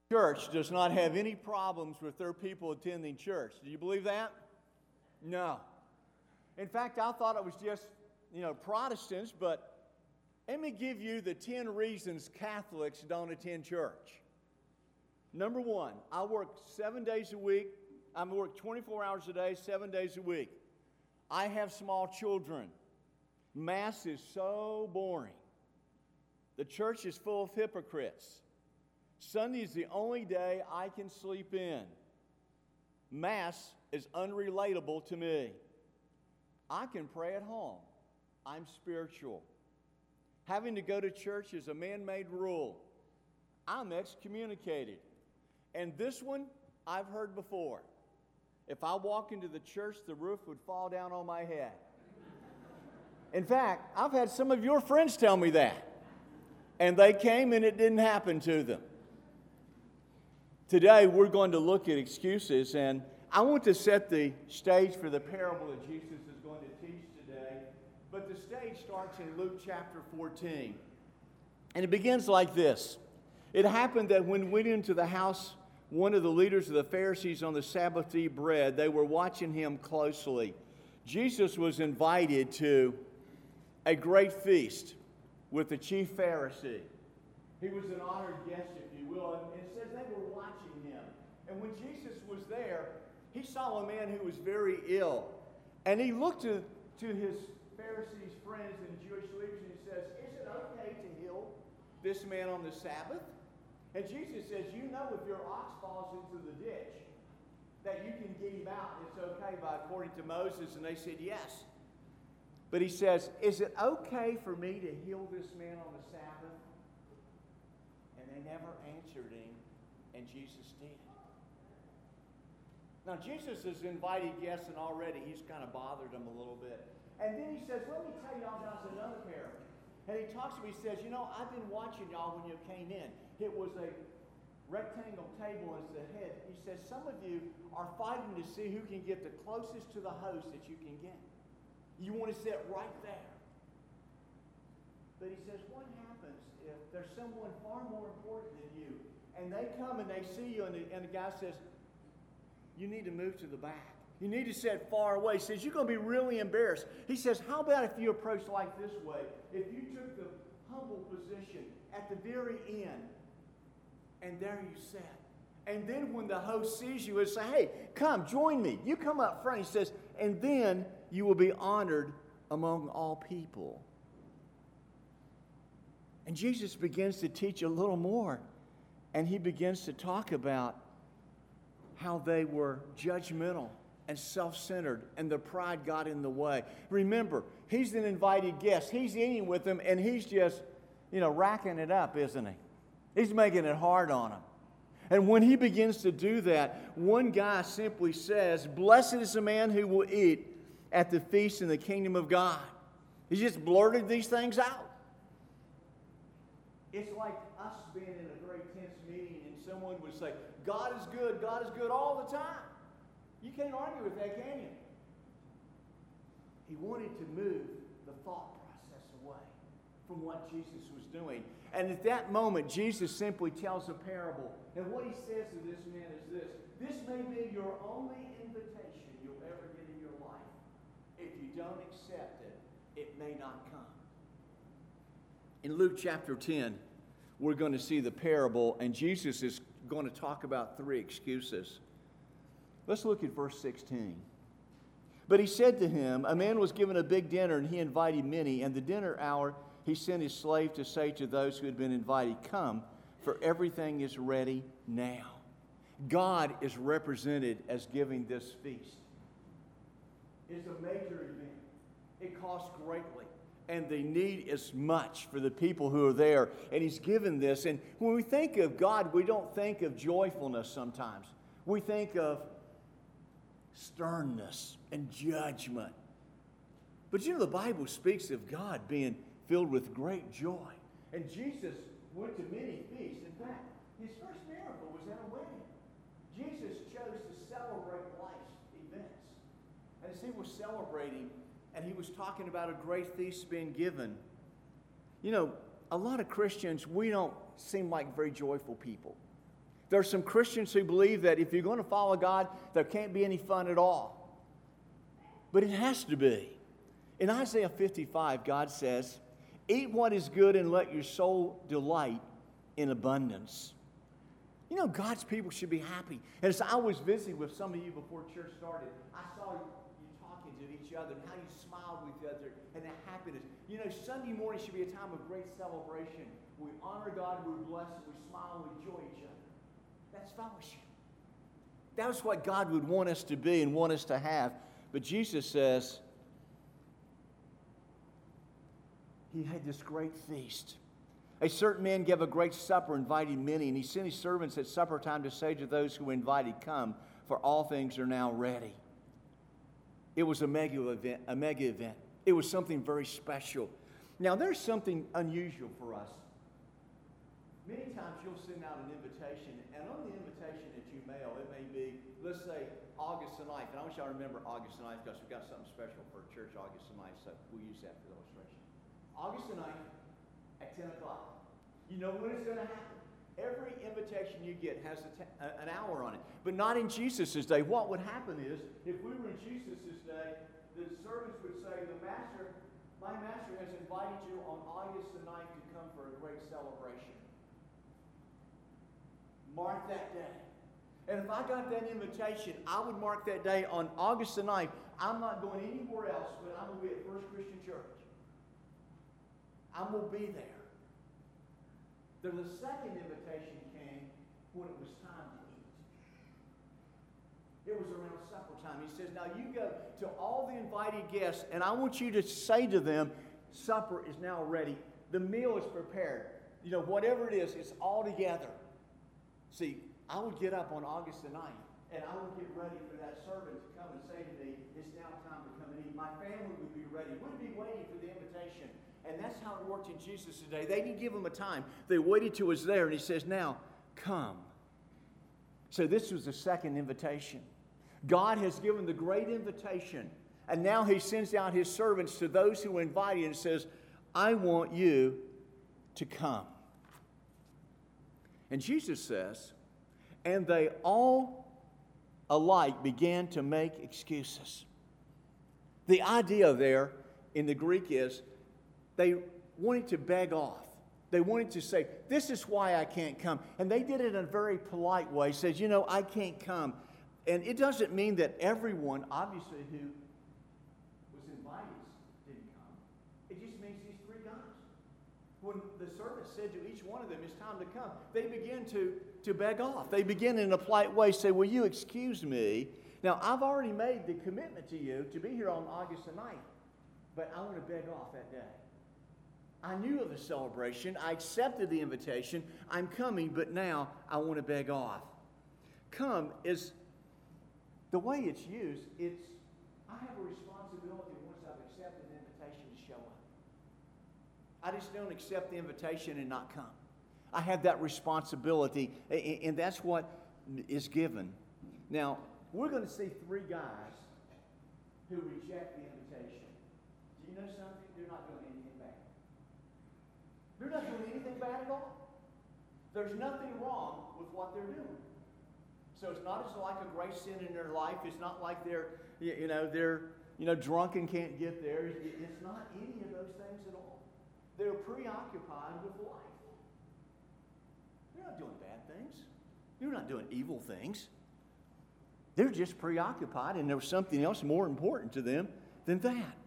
Church does not have any problems with their people attending church. Do you believe that? No. In fact, I thought it was just, Protestants, but let me give you the 10 reasons Catholics don't attend church. Number one, I work 7 days a week. I work 24 hours a day, 7 days a week. I have small children. Mass is so boring. The church is full of hypocrites. Sunday is the only day I can sleep in. Mass is unrelatable to me. I can pray at home. I'm spiritual. Having to go to church is a man-made rule. I'm excommunicated. And this one I've heard before. If I walk into the church, the roof would fall down on my head. In fact, I've had some of your friends tell me that. And they came and it didn't happen to them. Today, we're going to look at excuses, and I want to set the stage for the parable that Jesus is going to teach today. But the stage starts in Luke chapter 14. And it begins like this. It happened that when we went into the house, one of the leaders of the Pharisees on the Sabbath to eat bread, they were watching him closely. Jesus was invited to a great feast with the chief Pharisee. He was an honored guest, if you will, and it says they were watching him. And when Jesus was there, he saw a man who was very ill. And he looked to his Pharisees' friends and Jewish leaders and he says, "Is it okay to heal this man on the Sabbath?" And Jesus says, "You know if your ox falls into the ditch, that you can get him out, and it's okay according to Moses." And they said, "Yes." But he says, "Is it okay for me to heal this man on the Sabbath?" And they never answered him, and Jesus did. Now, Jesus has invited guests, and already he's kind of bothered them a little bit. And then he says, "Let me tell y'all guys another parable." And he talks to me, he says, "I've been watching y'all when you came in. It was a rectangle table as the head." He says, "Some of you are fighting to see who can get the closest to the host that you can get. You want to sit right there." But he says, "What happens if there's someone far more important than you, and they come and they see you, and the guy says, 'You need to move to the back. You need to sit far away.'" He says, "You're going to be really embarrassed." He says, "How about if you approach like this way? If you took the humble position at the very end, and there you sat. And then when the host sees you, he'll say, 'Hey, come, join me. You come up front.'" He says, "And then you will be honored among all people." And Jesus begins to teach a little more. And he begins to talk about how they were judgmental and self-centered, and their pride got in the way. Remember, he's an invited guest. He's eating with them, and he's just, racking it up, isn't he? He's making it hard on them. And when he begins to do that, one guy simply says, "Blessed is the man who will eat at the feast in the kingdom of God." He just blurted these things out. It's like us being in a very tense meeting and someone would say, God is good all the time." You can't argue with that, can you? He wanted to move the thought process away from what Jesus was doing. And at that moment, Jesus simply tells a parable. And what he says to this man is this: "This may be your only invitation you'll ever get in your life. If you don't accept it, it may not come." In Luke chapter 10, we're going to see the parable, and Jesus is going to talk about 3 excuses. Let's look at verse 16. "But he said to him, a man was given a big dinner, and he invited many. And the dinner hour he sent his slave to say to those who had been invited, 'Come, for everything is ready now.'" God is represented as giving this feast. It's a major event. It costs greatly, and the need is much for the people who are there. And he's given this. And when we think of God, we don't think of joyfulness sometimes. We think of sternness and judgment. But the Bible speaks of God being filled with great joy. And Jesus went to many feasts. In fact, his first miracle was at a wedding. Jesus chose to celebrate life's events. And as he was celebrating, and he was talking about a great feast being given, a lot of Christians, we don't seem like very joyful people. There are some Christians who believe that if you're going to follow God, there can't be any fun at all. But it has to be. In Isaiah 55, God says, "Eat what is good and let your soul delight in abundance." You know, God's people should be happy. And as I was visiting with some of you before church started, I saw you talking to each other and how you smiled with each other and that happiness. You know, Sunday morning should be a time of great celebration. We honor God, we bless, we smile, we enjoy each other. That's fellowship. That's what God would want us to be and want us to have. But Jesus says, He had this great feast. A certain man gave a great supper, inviting many, and he sent his servants at supper time to say to those who were invited, "Come, for all things are now ready." It was a mega event. It was something very special. Now, there's something unusual for us. Many times you'll send out an invitation, and on the invitation that you mail, it may be, let's say, August the 9th. And I want y'all to remember August the 9th because we've got something special for church August the 9th, so we'll use that for the illustration. August the 9th at 10 o'clock. You know when it's going to happen. Every invitation you get has an hour on it, but not in Jesus' day. What would happen is, if we were in Jesus' day, the servants would say, my master has invited you on August the 9th to come for a great celebration. Mark that day. And if I got that invitation, I would mark that day on August the 9th. I'm not going anywhere else, but I'm going to be at First Christian Church. I'm going to be there. Then the second invitation came when it was time to eat. It was around supper time. He says, now you go to all the invited guests, and I want you to say to them, supper is now ready. The meal is prepared. You know, whatever it is, it's all together. See, I would get up on August the 9th, and I would get ready for that servant to come and say to me, it's now time to come and eat. My family would be ready. We'd be waiting for the invitation. And that's how it worked in Jesus today. They didn't give him a time. They waited till it was there, and he says, now, come. So this was the second invitation. God has given the great invitation, and now he sends out his servants to those who are invited and says, I want you to come. And Jesus says, and they all alike began to make excuses. The idea there in the Greek is they wanted to beg off. They wanted to say, this is why I can't come. And they did it in a very polite way. Says, you know, I can't come. And it doesn't mean that everyone, obviously, who was invited didn't come. It just means these three guys. When the servant said to each one of them, it's time to come, they begin to beg off. They begin in a polite way, say, will you excuse me? Now, I've already made the commitment to you to be here on August the 9th, but I want to beg off that day. I knew of the celebration. I accepted the invitation. I'm coming, but now I want to beg off. Come is, the way it's used, it's, I have a responsibility once I've accepted the invitation to show up. I just don't accept the invitation and not come. I have that responsibility, and that's what is given. Now, we're going to see three guys who reject the invitation. Do you know something? They're not doing anything bad. They're not doing anything bad at all. There's nothing wrong with what they're doing. So it's not as like a great sin in their life. It's not like they're drunk and can't get there. It's not any of those things at all. They're preoccupied with life. They're not doing bad things. They're not doing evil things. They're just preoccupied, and there was something else more important to them than that.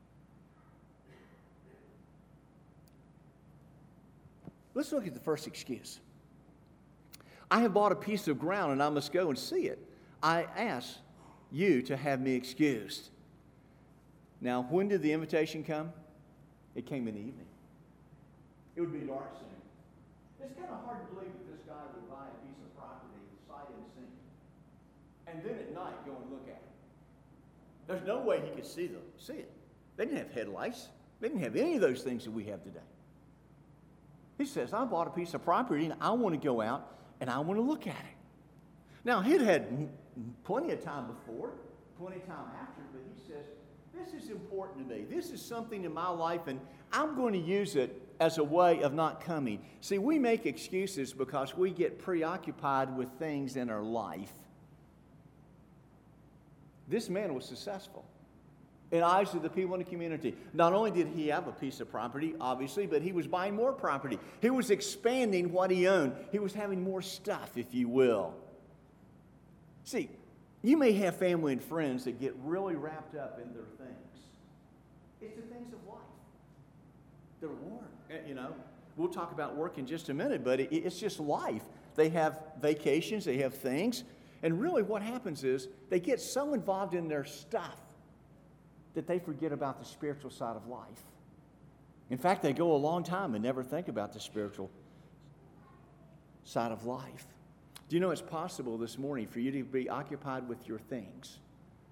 Let's look at the first excuse. I have bought a piece of ground and I must go and see it. I ask you to have me excused. Now, when did the invitation come? It came in the evening. It would be dark soon. It's kind of hard to believe that this guy would buy a piece of property sight unseen, and then at night go and look at it. There's no way he could see it. They didn't have headlights. They didn't have any of those things that we have today. He says, I bought a piece of property and I want to go out and I want to look at it. Now, he'd had plenty of time before, plenty of time after, but he says, This is important to me. This is something in my life, and I'm going to use it as a way of not coming. See, we make excuses because we get preoccupied with things in our life. This man was successful in the eyes of the people in the community. Not only did he have a piece of property, obviously, but he was buying more property. He was expanding what he owned. He was having more stuff, if you will. See, you may have family and friends that get really wrapped up in their things. It's the things of life. Their work. You know, we'll talk about work in just a minute, but it's just life. They have vacations, they have things, and really what happens is they get so involved in their stuff that they forget about the spiritual side of life. In fact, they go a long time and never think about the spiritual side of life. Do you know it's possible this morning for you to be occupied with your things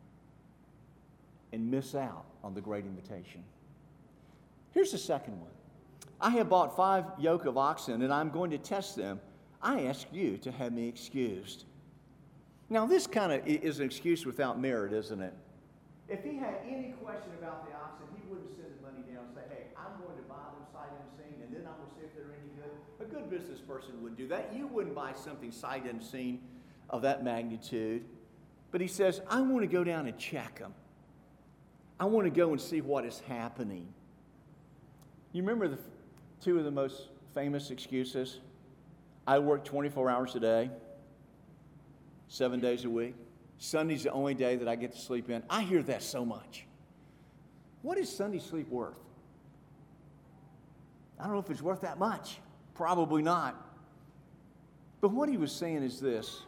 and miss out on the great invitation? Here's the second one. I have bought 5 yoke of oxen, and I'm going to test them. I ask you to have me excused. Now, this kind of is an excuse without merit, isn't it? If he had any question about the oxen, he wouldn't send the money down and say, hey, I'm going to buy them sight unseen, and then I'm going to see if they're any good. A good business person would do that. You wouldn't buy something sight unseen of that magnitude. But he says, I want to go down and check them. I want to go and see what is happening. You remember the 2 of the most famous excuses? I work 24 hours a day, 7 days a week. Sunday's the only day that I get to sleep in. I hear that so much. What is Sunday sleep worth? I don't know if it's worth that much. Probably not. But what he was saying is this.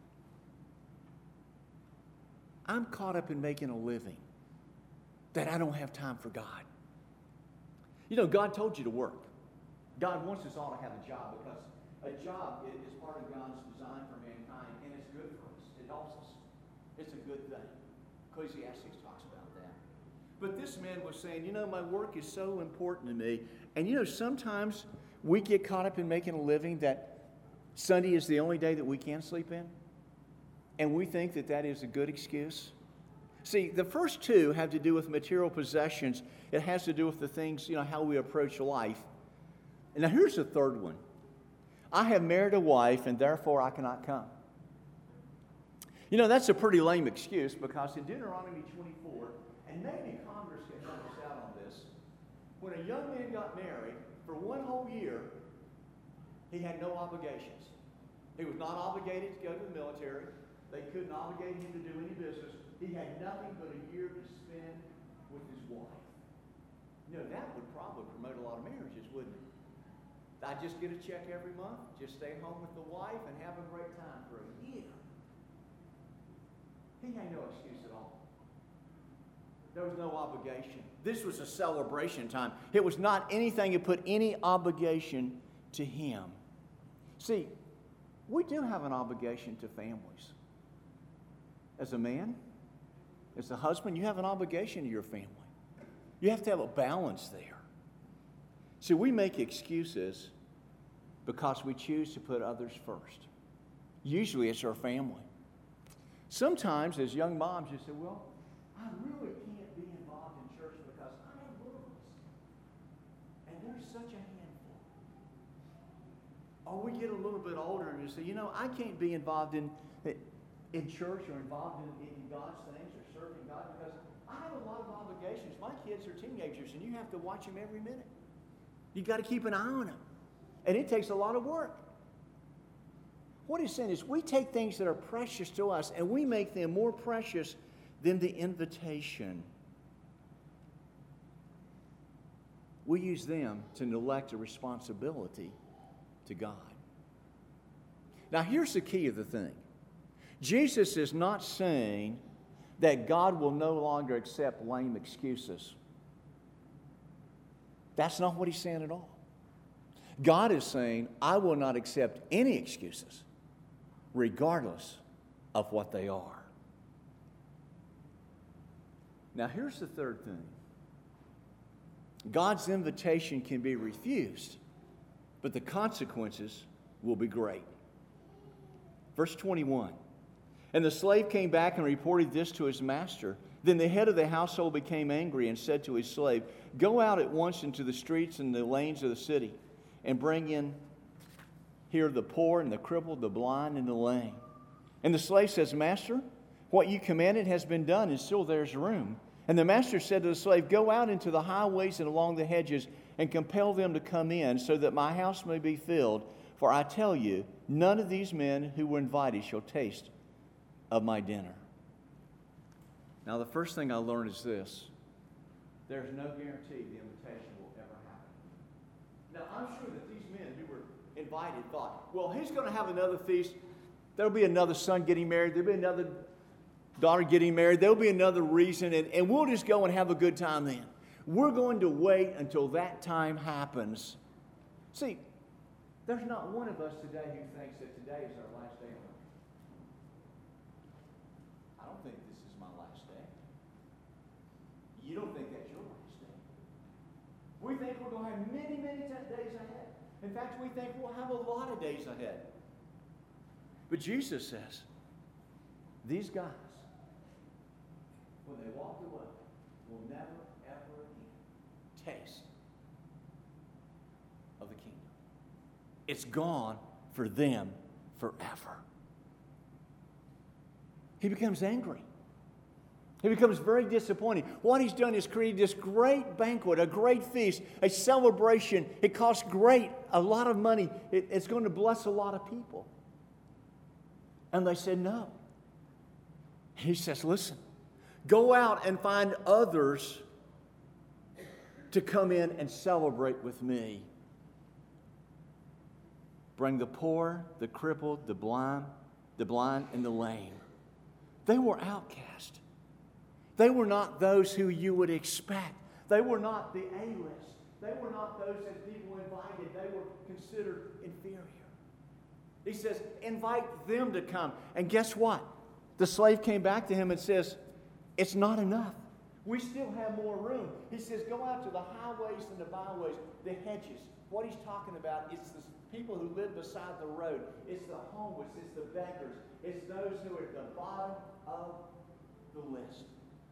I'm caught up in making a living that I don't have time for God. You know, God told you to work. God wants us all to have a job because a job is part of God's design for mankind, and it's good for us. It helps us. It's a good thing. Ecclesiastes talks about that. But this man was saying, you know, my work is so important to me. And you know, sometimes we get caught up in making a living that Sunday is the only day that we can sleep in. And we think that that is a good excuse. See, the first 2 have to do with material possessions. It has to do with the things, you know, how we approach life. And now here's the third one. I have married a wife and therefore I cannot come. You know, that's a pretty lame excuse because in Deuteronomy 24, and maybe Congress can help us out on this, when a young man got married, for 1 whole year, he had no obligations. He was not obligated to go to the military. They couldn't obligate him to do any business. He had nothing but a year to spend with his wife. You know, that would probably promote a lot of marriages, wouldn't it? I just get a check every month, just stay home with the wife and have a great time for a year. He had no excuse at all. There was no obligation. This was a celebration time. It was not anything that put any obligation to him. See, we do have an obligation to families. As a man, as a husband, you have an obligation to your family. You have to have a balance there. See, we make excuses because we choose to put others first. Usually it's our family. Sometimes as young moms, you say, well, I really can't be involved in church because I have girls. And they're such a handful. Or we get a little bit older and you say, you know, I can't be involved in church or involved in God's things or serving God because I have a lot of obligations. My kids are teenagers and you have to watch them every minute. You've got to keep an eye on them. And it takes a lot of work. What he's saying is we take things that are precious to us and we make them more precious than the invitation. We use them to neglect a responsibility to God. Now here's the key of the thing. Jesus is not saying that God will no longer accept lame excuses. That's not what he's saying at all. God is saying, I will not accept any excuses, regardless of what they are. Now, here's the third thing. God's invitation can be refused, but the consequences will be great. Verse 21. And the slave came back and reported this to his master. Then the head of the household became angry and said to his slave, "Go out at once into the streets and the lanes of the city, and bring in here the poor and the crippled, the blind and the lame." And the slave says, "Master, what you commanded has been done, and still there's room." And the master said to the slave, "Go out into the highways and along the hedges, and compel them to come in, so that my house may be filled. For I tell you, none of these men who were invited shall taste of my dinner." Now, the first thing I learned is this: there's no guarantee the invitation will ever happen. Now, I'm sure that these men who were invited thought, well, he's going to have another feast. There'll be another son getting married. There'll be another daughter getting married. There'll be another reason, and we'll just go and have a good time then. We're going to wait until that time happens. See, there's not one of us today who thinks that today is our last day on earth. I don't think this is my last day. You don't think that's your last day. We think we're going to have many, many days ahead. In fact, we think we'll have a lot of days ahead. But Jesus says, these guys, when they walk away, will never, ever again taste of the kingdom. It's gone for them forever. He becomes angry. He becomes very disappointed. What he's done is created this great banquet, a great feast, a celebration. It costs a lot of money. It's going to bless a lot of people. And they said no. He says, listen, go out and find others to come in and celebrate with me. Bring the poor, the crippled, the blind, and the lame. They were outcast. They were not those who you would expect. They were not the A-list. They were not those that people invited. They were considered inferior. He says, invite them to come. And guess what? The slave came back to him and says, it's not enough. We still have more room. He says, go out to the highways and the byways, the hedges. What he's talking about is the people who live beside the road. It's the homeless. It's the beggars. It's those who are at the bottom of the list.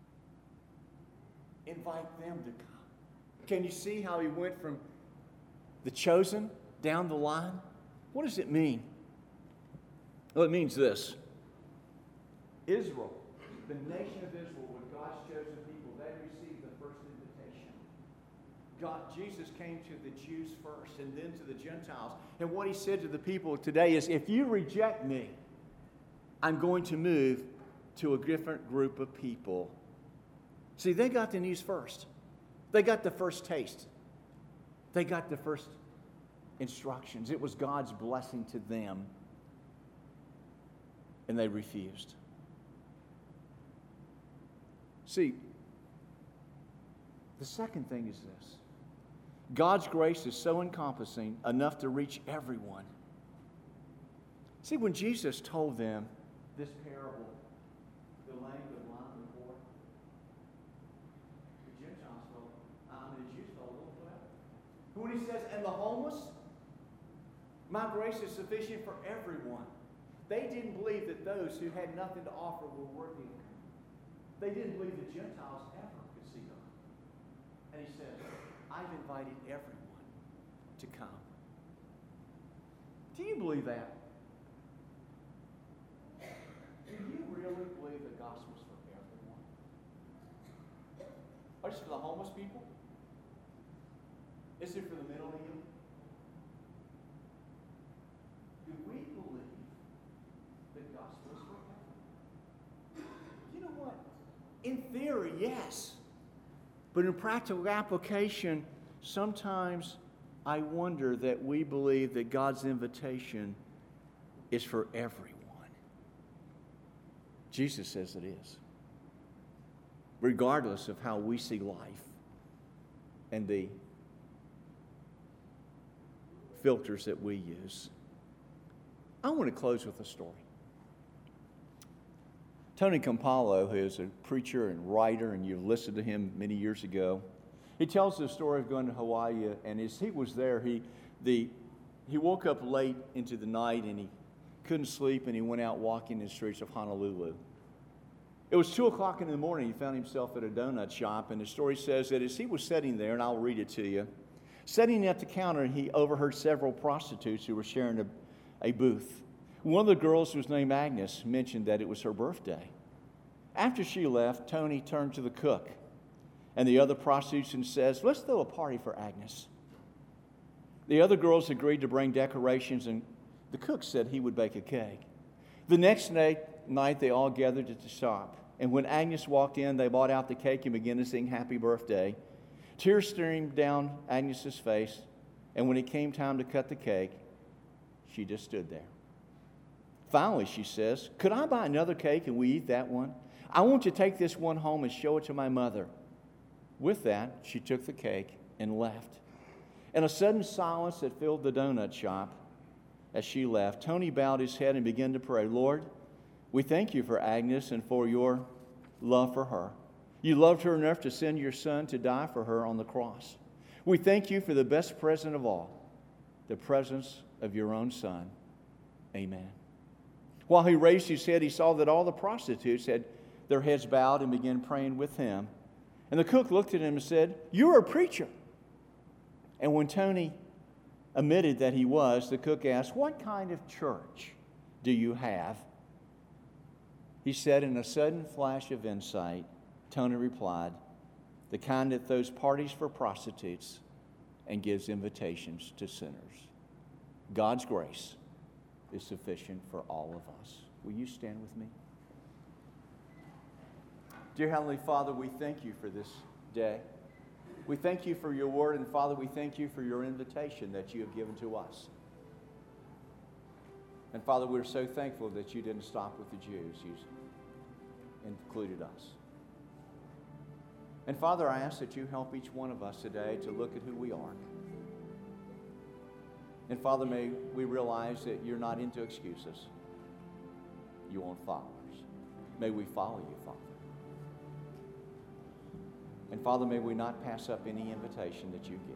Invite them to come. Can you see how he went from the chosen down the line? What does it mean? Well, it means this. Israel, the nation of Israel, were God's chosen people. They received the first invitation. Jesus came to the Jews first and then to the Gentiles. And what he said to the people today is, if you reject me, I'm going to move to a different group of people. See, they got the news first. They got the first taste. They got the first instructions. It was God's blessing to them. And they refused. See, the second thing is this. God's grace is so encompassing enough to reach everyone. See, when Jesus told them this parable, the lame, the blind, the poor, the Gentiles told, the Jews told them, well. When he says, and the homeless, my grace is sufficient for everyone. They didn't believe that those who had nothing to offer were worthy of him. They didn't believe the Gentiles ever could see God. And he says, I've invited everyone to come. Do you believe that? Do you really believe the gospel's for everyone? Or just for the homeless people? Is it for the mentally ill? Do we believe the gospel is for everyone? You know what? In theory, yes. But in practical application, sometimes I wonder that we believe that God's invitation is for everyone. Jesus says it is. Regardless of how we see life and the filters that we use. I want to close with a story. Tony Campolo, who is a preacher and writer, and you've listened to him many years ago, he tells the story of going to Hawaii, and as he was there, he woke up late into the night, and he couldn't sleep, and he went out walking in the streets of Honolulu. It was 2 o'clock in the morning. He found himself at a donut shop, and the story says that as he was sitting there, and I'll read it to you, sitting at the counter, he overheard several prostitutes who were sharing a booth. One of the girls, who was named Agnes, mentioned that it was her birthday. After she left, Tony turned to the cook and the other prostitutes and says, "Let's throw a party for Agnes." The other girls agreed to bring decorations, and the cook said he would bake a cake. The next night, they all gathered at the shop. And when Agnes walked in, they bought out the cake and began to sing happy birthday. Tears streamed down Agnes's face. And when it came time to cut the cake, she just stood there. Finally, she says, "Could I buy another cake and we eat that one? I want to take this one home and show it to my mother." With that, she took the cake and left. In a sudden silence that filled the donut shop as she left, Tony bowed his head and began to pray. "Lord, we thank you for Agnes and for your love for her. You loved her enough to send your son to die for her on the cross. We thank you for the best present of all, the presence of your own son. Amen." While he raised his head, he saw that all the prostitutes had their heads bowed and began praying with him. And the cook looked at him and said, "You're a preacher." And when Tony admitted that he was, the cook asked, "What kind of church do you have?" He said, in a sudden flash of insight, Tony replied, "The kind that throws parties for prostitutes and gives invitations to sinners." God's grace is sufficient for all of us. Will you stand with me? Dear Heavenly Father, we thank you for this day. We thank you for your word, and Father, we thank you for your invitation that you have given to us. And Father, we're so thankful that you didn't stop with the Jews. You included us. And Father, I ask that you help each one of us today to look at who we are. And Father, may we realize that you're not into excuses. You want followers. May we follow you, Father. And Father, may we not pass up any invitation that you give.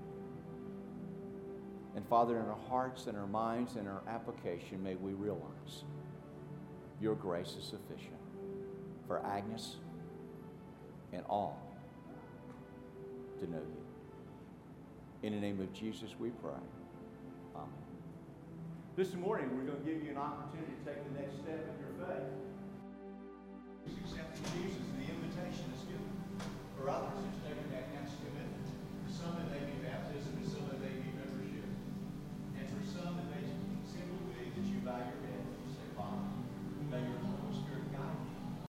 And Father, in our hearts and our minds and our application, may we realize your grace is sufficient for Agnes and all to know you. In the name of Jesus we pray. Amen. This morning we're going to give you an opportunity to take the next step in your faith. Accepting Jesus and the invitation is given.